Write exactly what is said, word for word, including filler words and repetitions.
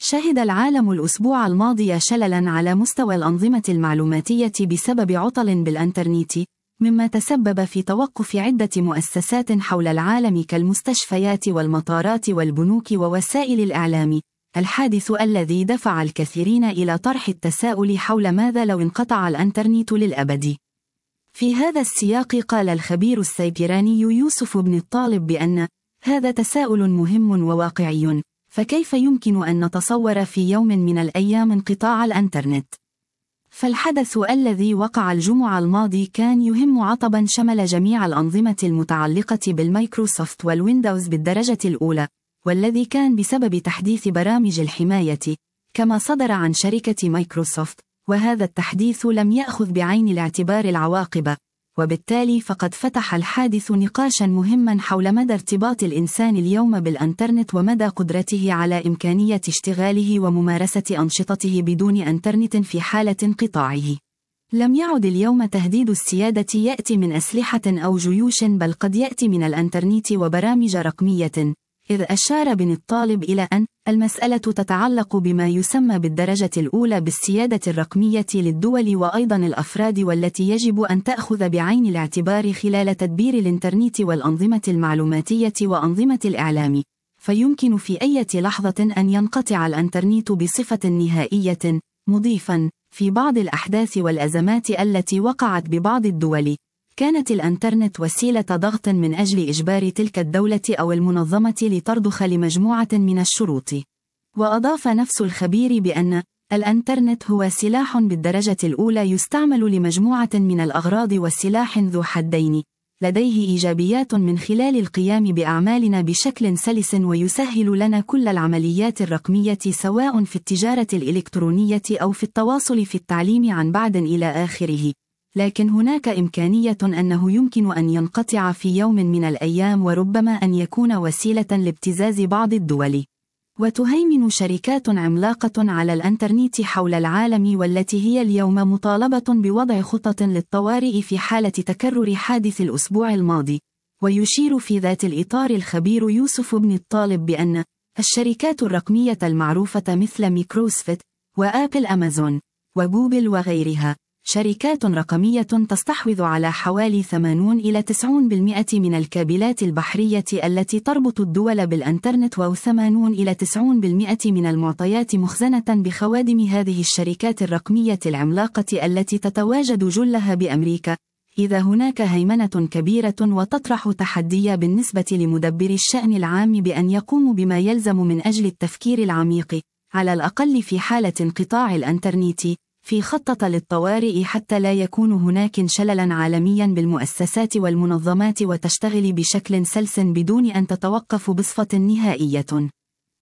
شهد العالم الأسبوع الماضي شللاً على مستوى الأنظمة المعلوماتية بسبب عطل بالإنترنت، مما تسبب في توقف عدة مؤسسات حول العالم كالمستشفيات والمطارات والبنوك ووسائل الإعلام. الحادث الذي دفع الكثيرين إلى طرح التساؤل حول ماذا لو انقطع الإنترنت للأبد. في هذا السياق قال الخبير السيبراني يوسف بن الطالب بأن هذا تساؤل مهم وواقعي، فكيف يمكن أن نتصور في يوم من الأيام انقطاع الإنترنت؟ فالحدث الذي وقع الجمعة الماضي كان يهم عطبا شمل جميع الأنظمة المتعلقة بالمايكروسوفت والويندوز بالدرجة الأولى، والذي كان بسبب تحديث برامج الحماية كما صدر عن شركة مايكروسوفت، وهذا التحديث لم يأخذ بعين الاعتبار العواقب، وبالتالي فقد فتح الحادث نقاشا مهما حول مدى ارتباط الإنسان اليوم بالإنترنت ومدى قدرته على إمكانية اشتغاله وممارسة أنشطته بدون إنترنت في حالة انقطاعه. لم يعد اليوم تهديد السيادة يأتي من أسلحة أو جيوش، بل قد يأتي من الإنترنت وبرامج رقمية، إذ أشار بن الطالب إلى أن المسألة تتعلق بما يسمى بالدرجة الأولى بالسيادة الرقمية للدول وأيضا الأفراد، والتي يجب أن تأخذ بعين الاعتبار خلال تدبير الإنترنت والأنظمة المعلوماتية وأنظمة الإعلام. فيمكن في أي لحظة أن ينقطع الإنترنت بصفة نهائية، مضيفا في بعض الأحداث والأزمات التي وقعت ببعض الدول كانت الإنترنت وسيلة ضغط من أجل إجبار تلك الدولة أو المنظمة لترضخ لمجموعة من الشروط. وأضاف نفس الخبير بأن الإنترنت هو سلاح بالدرجة الأولى يستعمل لمجموعة من الأغراض، والسلاح ذو حدين لديه إيجابيات من خلال القيام بأعمالنا بشكل سلس ويسهل لنا كل العمليات الرقمية سواء في التجارة الإلكترونية أو في التواصل في التعليم عن بعد إلى آخره. لكن هناك إمكانية أنه يمكن أن ينقطع في يوم من الأيام، وربما أن يكون وسيلة لابتزاز بعض الدول. وتهيمن شركات عملاقة على الإنترنت حول العالم، والتي هي اليوم مطالبة بوضع خطط للطوارئ في حالة تكرر حادث الأسبوع الماضي. ويشير في ذات الإطار الخبير يوسف بن الطالب بأن الشركات الرقمية المعروفة مثل مايكروسوفت وآبل أمازون وجوجل وغيرها شركات رقمية تستحوذ على حوالي ثمانين إلى تسعين بالمئة من الكابلات البحرية التي تربط الدول بالإنترنت، وثمانين إلى تسعين بالمئة من المعطيات مخزنة بخوادم هذه الشركات الرقمية العملاقة التي تتواجد جلها بأمريكا. إذا هناك هيمنة كبيرة وتطرح تحديا بالنسبة لمدبر الشأن العام بأن يقوم بما يلزم من أجل التفكير العميق، على الأقل في حالة انقطاع الإنترنت، في خطة للطوارئ حتى لا يكون هناك شللا عالميا بالمؤسسات والمنظمات وتشتغل بشكل سلس بدون أن تتوقف بصفة نهائية.